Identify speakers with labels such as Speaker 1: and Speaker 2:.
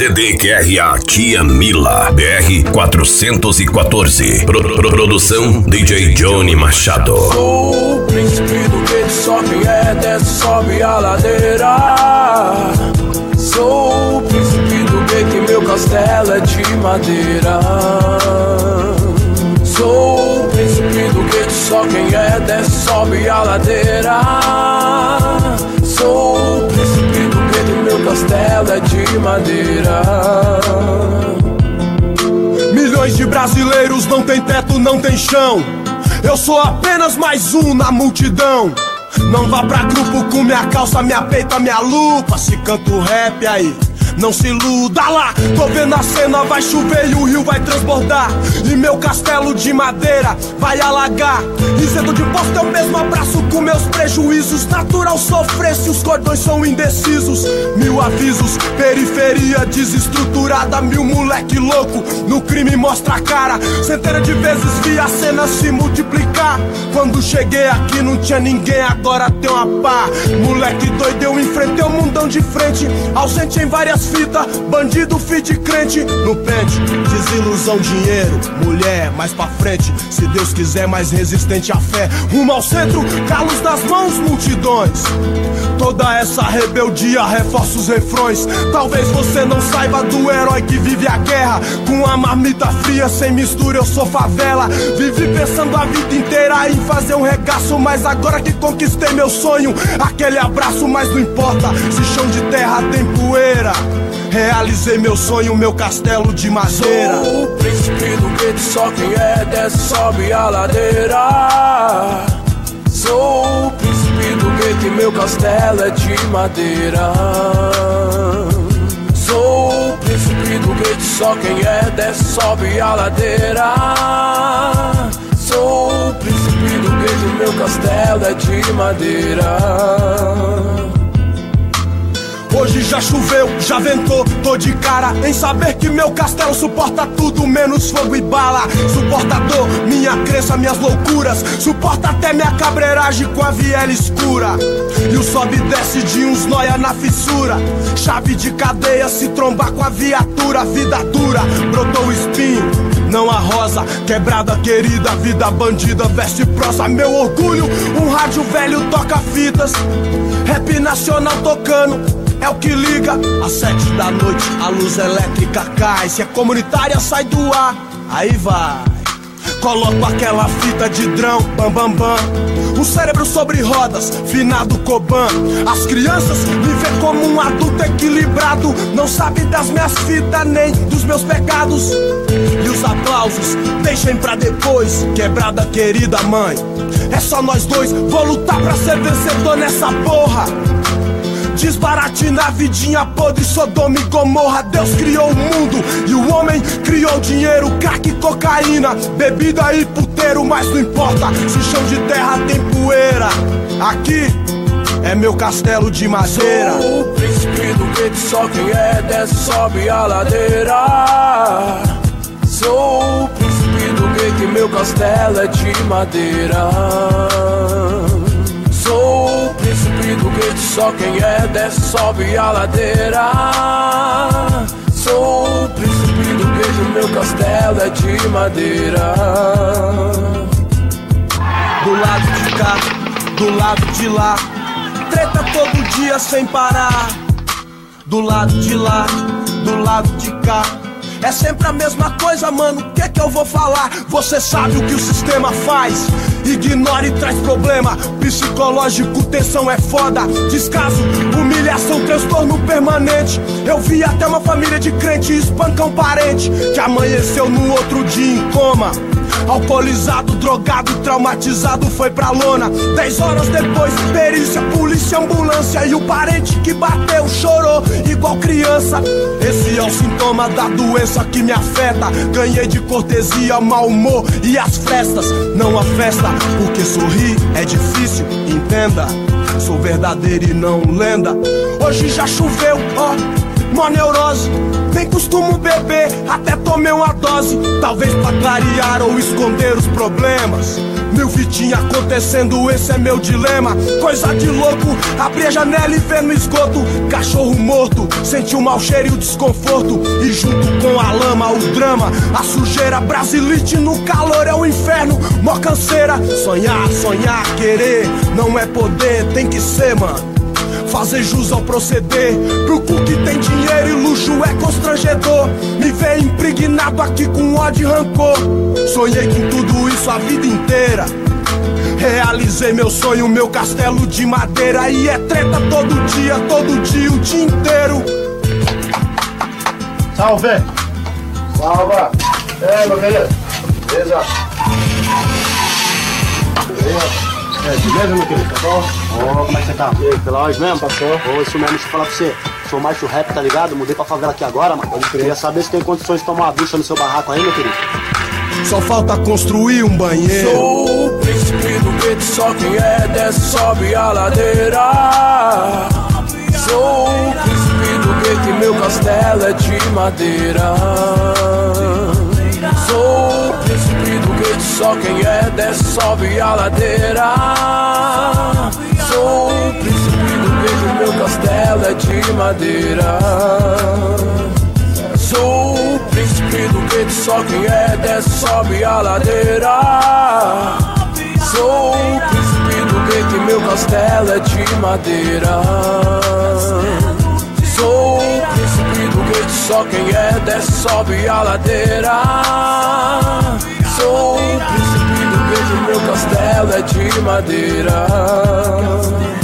Speaker 1: CDQRA Tia Mila, BR 414. Produção DJ Johnny Machado.
Speaker 2: Sou o príncipe do gueto, só quem é desce sobe a ladeira. Sou o príncipe do gueto e meu castelo é de madeira. Sou o príncipe do gueto, só quem é desce sobe a ladeira. Sou o príncipe do gueto e meu castelo é de madeira.
Speaker 3: Milhões de brasileiros não tem teto, não tem chão. Eu sou apenas mais um na multidão. Não vá pra grupo com minha calça, minha peita, minha lupa. Se canto rap aí, não se iluda lá. Tô vendo a cena, vai chover e o rio vai transbordar. E meu castelo de madeira vai alagar. Isento de imposto é o mesmo abraço com meus prejuízos. Natural sofrer se os cordões são indecisos. Mil avisos, periferia desestruturada. Mil moleque louco, no crime mostra a cara. Centenas de vezes vi a cena se multiplicar. Quando cheguei aqui não tinha ninguém, agora tem uma pá. Moleque doido, eu enfrentei o mundão de frente. Ausente em várias fitas, bandido, filho de crente. No pente, desilusão, dinheiro, mulher, mais pra frente. Se Deus quiser, mais resistente à fé. Rumo ao centro, calos das mãos, multidões. Toda essa rebeldia reforça os refrões. Talvez você não saiba do herói que vive a guerra. Com a marmita fria, sem mistura, eu sou favela. Vivi pensando a vida inteira em fazer um regaço, mas agora que conquistei meu sonho, aquele abraço, mas não importa se chão de terra tem poeira. Realizei meu sonho, meu castelo de madeira.
Speaker 2: Sou o príncipe do gueto, só quem é desce sobe a ladeira. Sou o príncipe do gueto e meu castelo é de madeira. Sou o príncipe do gueto, só quem é desce sobe a ladeira. Sou o príncipe do gueto e meu castelo é de madeira.
Speaker 3: Hoje já choveu, já ventou, tô de cara em saber que meu castelo suporta tudo menos fogo e bala. Suporta dor, minha crença, minhas loucuras. Suporta até minha cabreiragem com a viela escura. E o sobe e desce de uns noia na fissura. Chave de cadeia se trombar com a viatura. Vida dura, brotou o espinho, não a rosa. Quebrada querida, vida bandida, veste prosa. Meu orgulho, um rádio velho toca fitas. Rap nacional tocando, é o que liga. Às 7 da noite a luz elétrica cai. Se é comunitária sai do ar, aí vai. Coloco aquela fita de drão, bam bam bam. Um cérebro sobre rodas, finado Coban. As crianças me vê como um adulto equilibrado. Não sabe das minhas fitas nem dos meus pecados. E os aplausos deixem pra depois. Quebrada querida mãe, é só nós dois. Vou lutar pra ser vencedor nessa porra. Desbarate na vidinha podre, Sodoma e Gomorra. Deus criou o mundo e o homem criou dinheiro, crack e cocaína, bebida e puteiro. Mas não importa se o chão de terra tem poeira, aqui é meu castelo de madeira.
Speaker 2: Sou o príncipe do gueto, só quem é desce sobe a ladeira. Sou o príncipe do gueto e meu castelo é de madeira. Sou o príncipe do gueto, só quem é desce sobe a ladeira. Sou o príncipe do gueto, meu castelo é de madeira.
Speaker 3: Do lado de cá, do lado de lá, treta todo dia sem parar. Do lado de lá, do lado de cá, é sempre a mesma coisa, mano, o que é que eu vou falar? Você sabe o que o sistema faz, ignora e traz problema. Psicológico, tensão é foda. Descaso, humilhação, transtorno permanente. Eu vi até uma família de crente espancar um parente que amanheceu no outro dia em coma. Alcoolizado, drogado, traumatizado, foi pra lona. 10 horas depois, perícia, polícia, ambulância. E o parente que bateu chorou igual criança. Esse é o sintoma da doença que me afeta. Ganhei de cortesia, mau humor e as festas. Não a festa, porque sorrir é difícil, entenda. Sou verdadeiro e não lenda. Hoje já choveu, ó, mó neurose. Nem costumo beber, até tomei uma dose. Talvez pra clarear ou esconder os problemas. Mil fitinhas acontecendo, esse é meu dilema. Coisa de louco, abri a janela e ver no esgoto cachorro morto, senti o mau cheiro e o desconforto. E junto com a lama, o drama, a sujeira, brasilite no calor é o inferno, mó canseira. Sonhar, sonhar, querer, não é poder, tem que ser, mano. Fazer jus ao proceder, pro cu que tem dinheiro e luxo é constrangedor. Me ver impregnado aqui com ódio e rancor. Sonhei com tudo isso a vida inteira. Realizei meu sonho, meu castelo de madeira. E é treta todo dia, o dia inteiro.
Speaker 4: Salve! Salva! Meu querido! Beleza? Beleza, meu querido? Tá bom? Como é que você tá? E aí, pela hoje mesmo, passou? Isso mesmo, deixa eu falar pra você. Sou mais do rap, tá ligado? Mudei pra favela aqui agora, mano. Eu queria saber se tem condições de tomar uma ducha no seu barraco aí, meu querido.
Speaker 3: Só falta construir um banheiro.
Speaker 2: Sou o príncipe do gueto, só quem é desce sobe a ladeira. Sou o príncipe do gueto e meu castelo é de madeira. Sou o príncipe do gueto, só quem é desce sobe a ladeira. Sou o príncipe do gueto e meu castelo é de madeira. Sou o príncipe do gueto, só quem é desce sobe a ladeira. Sou o príncipe do gueto e meu castelo é de madeira. Sou o príncipe do gueto, só quem é desce sobe a ladeira. Sou o príncipe do gueto e meu castelo é de madeira.